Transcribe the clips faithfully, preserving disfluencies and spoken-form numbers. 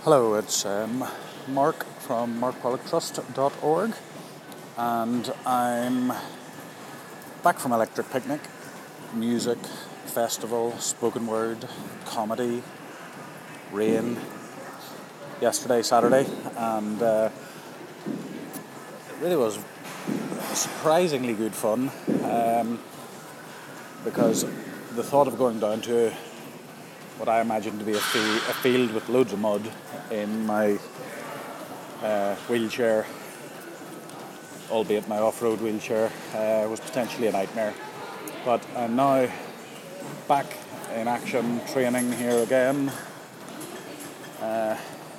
Hello, it's um, Mark from mark pollock trust dot org, and I'm back from Electric Picnic. Music, festival, spoken word, comedy, rain, yesterday, Saturday, and uh, it really was surprisingly good fun, um, because the thought of going down to what I imagine to be a, f- a field with loads of mud in my uh, wheelchair, albeit my off-road wheelchair, uh, was potentially a nightmare. But I'm now back in action, training here again, uh,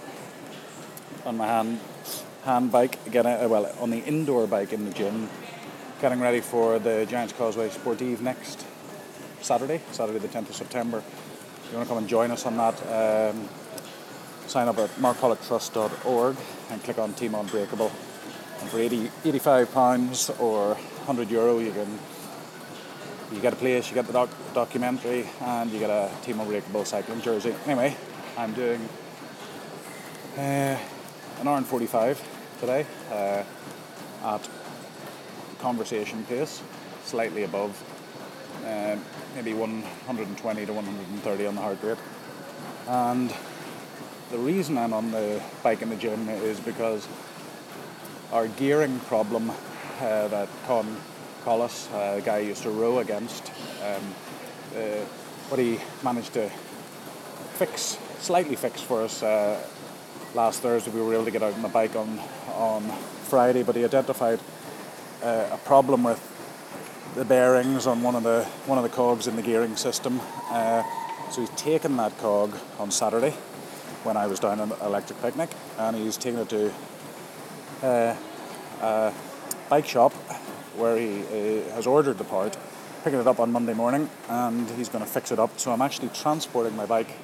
on my hand hand bike, again, uh, well, on the indoor bike in the gym, getting ready for the Giants Causeway Sportive next Saturday, Saturday the tenth of September. If you want to come and join us on that, um, sign up at mark pollock trust dot org and click on Team Unbreakable. And for eighty, eighty-five pounds or one hundred euro, you can you get a place, you get the doc- documentary, and you get a Team Unbreakable cycling jersey. Anyway, I'm doing uh, an hour and forty-five today uh, at conversation pace, slightly above, uh, maybe one hundred twenty to one hundred thirty on the heart rate. And the reason I'm on the bike in the gym is because our gearing problem uh, that Con Collis, uh, a guy I used to row against, um, uh, what he managed to fix, slightly fix for us uh, last Thursday. We were able to get out on the bike on on Friday, but he identified uh, a problem with the bearings on one of the one of the cogs in the gearing system. Uh, so he's taken that cog on Saturday when I was down at Electric Picnic, and he's taken it to uh, a bike shop where he uh, has ordered the part, picking it up on Monday morning, and he's going to fix it up. So I'm actually transporting my bike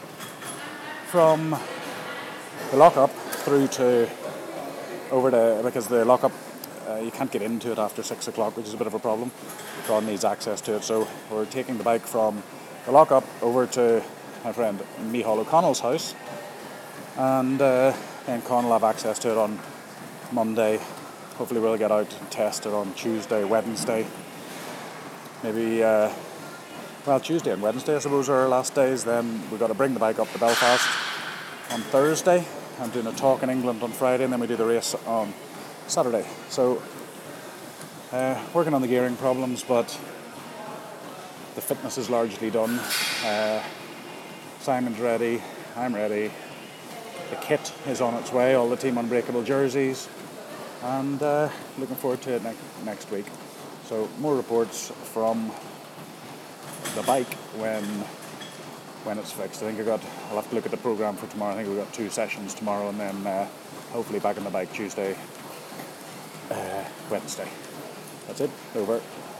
from the lockup through to over to, because the lockup, uh, you can't get into it after six o'clock, which is a bit of a problem. John needs access to it, so we're taking the bike from the lockup over to my friend Micheál O'Connell's house, and uh, then Con will have access to it on Monday. Hopefully we'll get out and test it on Tuesday, Wednesday. Maybe, uh, well, Tuesday and Wednesday I suppose are our last days. Then we've got to bring the bike up to Belfast on Thursday. I'm doing a talk in England on Friday, and then we do the race on Saturday. So, uh, working on the gearing problems, but the fitness is largely done. Uh, Simon's ready, I'm ready. The kit is on its way, all the Team Unbreakable jerseys, and uh, looking forward to it ne- next week. So more reports from the bike when when it's fixed. I think I got. I'll have to look at the program for tomorrow. I think we've got two sessions tomorrow, and then uh, hopefully back on the bike Tuesday, uh, Wednesday. That's it. Over.